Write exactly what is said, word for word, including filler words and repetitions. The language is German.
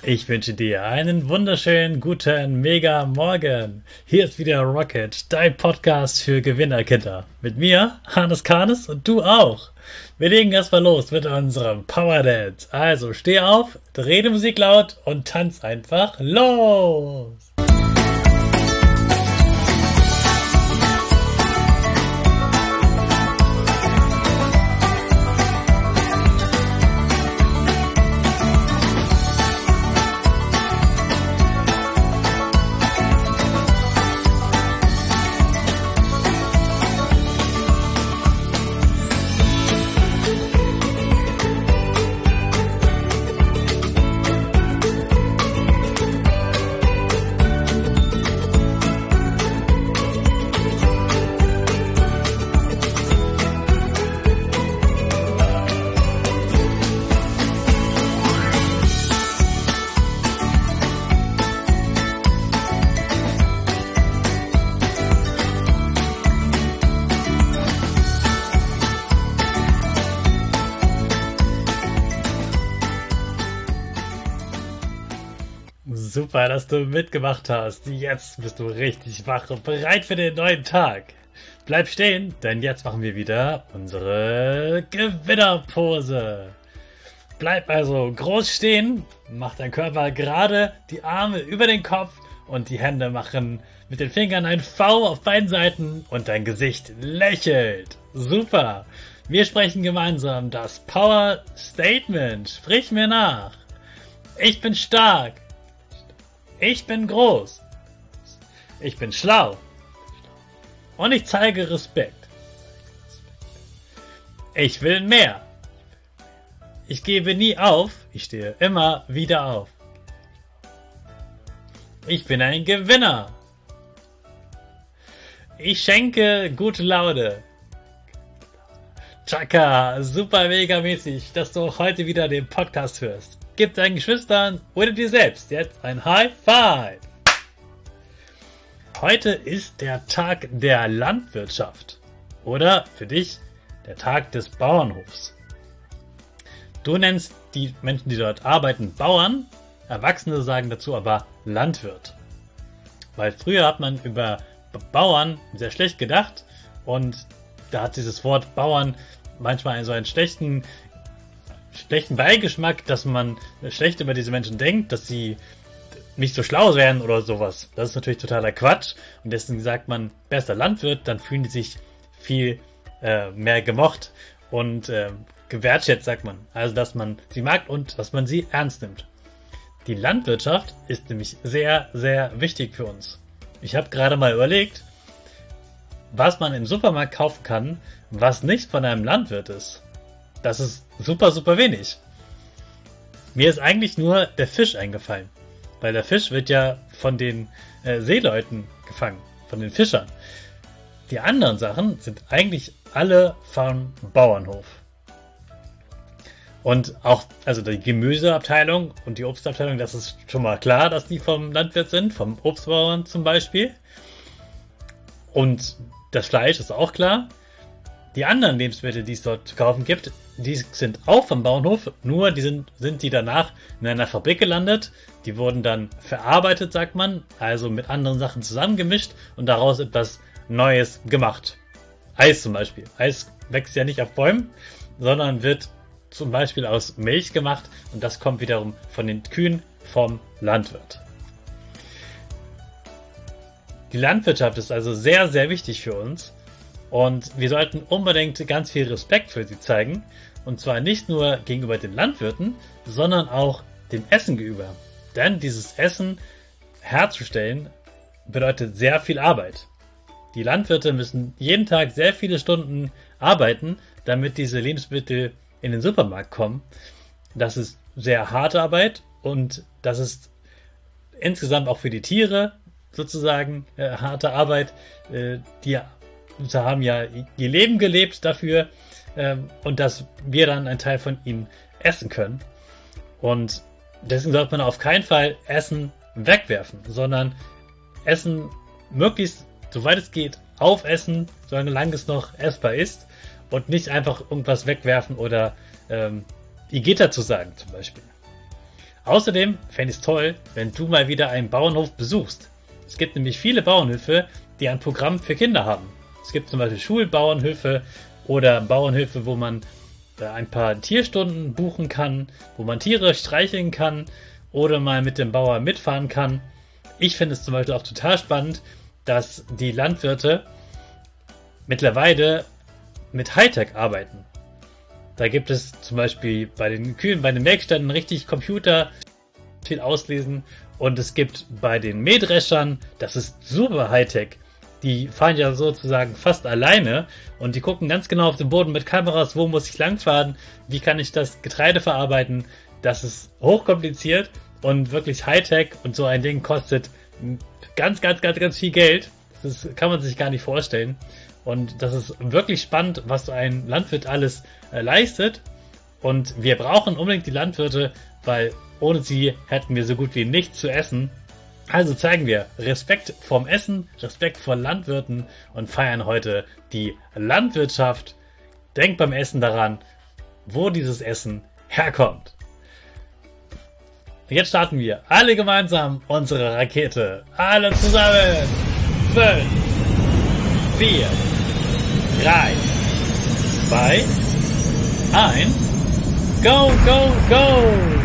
Ich wünsche dir einen wunderschönen, guten, mega Morgen. Hier ist wieder Rocket, dein Podcast für Gewinnerkinder. Mit mir, Hannes Kahnes, und du auch. Wir legen erstmal los mit unserem Power Dance. Also steh auf, dreh die Musik laut und tanz einfach los. Super, dass du mitgemacht hast. Jetzt bist du richtig wach und bereit für den neuen Tag. Bleib stehen, denn jetzt machen wir wieder unsere Gewinnerpose. Bleib also groß stehen, mach deinen Körper gerade, die Arme über den Kopf und die Hände machen mit den Fingern ein V auf beiden Seiten und dein Gesicht lächelt. Super. Wir sprechen gemeinsam das Power Statement. Sprich mir nach. Ich bin stark. Ich bin groß. Ich bin schlau. Und ich zeige Respekt. Ich will mehr. Ich gebe nie auf. Ich stehe immer wieder auf. Ich bin ein Gewinner. Ich schenke gute Laune. Chaka, super mega mäßig, dass du auch heute wieder den Podcast hörst. Gib deinen Geschwistern oder dir selbst jetzt ein High Five. Heute ist der Tag der Landwirtschaft oder für dich der Tag des Bauernhofs. Du nennst die Menschen, die dort arbeiten, Bauern. Erwachsene sagen dazu aber Landwirt. Weil früher hat man über Bauern sehr schlecht gedacht und da hat dieses Wort Bauern manchmal so einen schlechten schlechten Beigeschmack, dass man schlecht über diese Menschen denkt, dass sie nicht so schlau wären oder sowas. Das ist natürlich totaler Quatsch und deswegen sagt man besser Landwirt, dann fühlen die sich viel äh, mehr gemocht und äh, gewertschätzt, sagt man. Also, dass man sie mag und dass man sie ernst nimmt. Die Landwirtschaft ist nämlich sehr, sehr wichtig für uns. Ich habe gerade mal überlegt, was man im Supermarkt kaufen kann, was nicht von einem Landwirt ist. Das ist super, super wenig. Mir ist eigentlich nur der Fisch eingefallen. Weil der Fisch wird ja von den äh, Seeleuten gefangen, von den Fischern. Die anderen Sachen sind eigentlich alle vom Bauernhof. Und auch, also die Gemüseabteilung und die Obstabteilung, das ist schon mal klar, dass die vom Landwirt sind, vom Obstbauern zum Beispiel. Und das Fleisch ist auch klar. Die anderen Lebensmittel, die es dort zu kaufen gibt, die sind auch vom Bauernhof, nur die sind, sind die danach in einer Fabrik gelandet. Die wurden dann verarbeitet, sagt man, also mit anderen Sachen zusammengemischt und daraus etwas Neues gemacht. Eis zum Beispiel. Eis wächst ja nicht auf Bäumen, sondern wird zum Beispiel aus Milch gemacht und das kommt wiederum von den Kühen vom Landwirt. Die Landwirtschaft ist also sehr, sehr wichtig für uns. Und wir sollten unbedingt ganz viel Respekt für sie zeigen. Und zwar nicht nur gegenüber den Landwirten, sondern auch dem Essen gegenüber. Denn dieses Essen herzustellen bedeutet sehr viel Arbeit. Die Landwirte müssen jeden Tag sehr viele Stunden arbeiten, damit diese Lebensmittel in den Supermarkt kommen. Das ist sehr harte Arbeit und das ist insgesamt auch für die Tiere sozusagen äh, harte Arbeit. Äh, die Sie haben ja ihr Leben gelebt dafür ähm, und dass wir dann einen Teil von ihnen essen können. Und deswegen sollte man auf keinen Fall Essen wegwerfen, sondern Essen möglichst, soweit es geht, aufessen, solange es noch essbar ist und nicht einfach irgendwas wegwerfen oder ähm, Igitter zu sagen zum Beispiel. Außerdem fände ich es toll, wenn du mal wieder einen Bauernhof besuchst. Es gibt nämlich viele Bauernhöfe, die ein Programm für Kinder haben. Es gibt zum Beispiel Schulbauernhöfe oder Bauernhöfe, wo man ein paar Tierstunden buchen kann, wo man Tiere streicheln kann oder mal mit dem Bauer mitfahren kann. Ich finde es zum Beispiel auch total spannend, dass die Landwirte mittlerweile mit Hightech arbeiten. Da gibt es zum Beispiel bei den Kühen, bei den Melkständen richtig Computer, viel auslesen, und es gibt bei den Mähdreschern, das ist super Hightech. Die fahren ja sozusagen fast alleine und die gucken ganz genau auf den Boden mit Kameras, wo muss ich langfahren, wie kann ich das Getreide verarbeiten. Das ist hochkompliziert und wirklich Hightech, und so ein Ding kostet ganz, ganz, ganz, ganz viel Geld. Das kann man sich gar nicht vorstellen. Und das ist wirklich spannend, was so ein Landwirt alles äh, leistet. Und wir brauchen unbedingt die Landwirte, weil ohne sie hätten wir so gut wie nichts zu essen. Also zeigen wir Respekt vorm Essen, Respekt vor Landwirten und feiern heute die Landwirtschaft. Denkt beim Essen daran, wo dieses Essen herkommt. Und jetzt starten wir alle gemeinsam unsere Rakete. Alle zusammen. Fünf, vier, drei, zwei, eins. Go, go, go!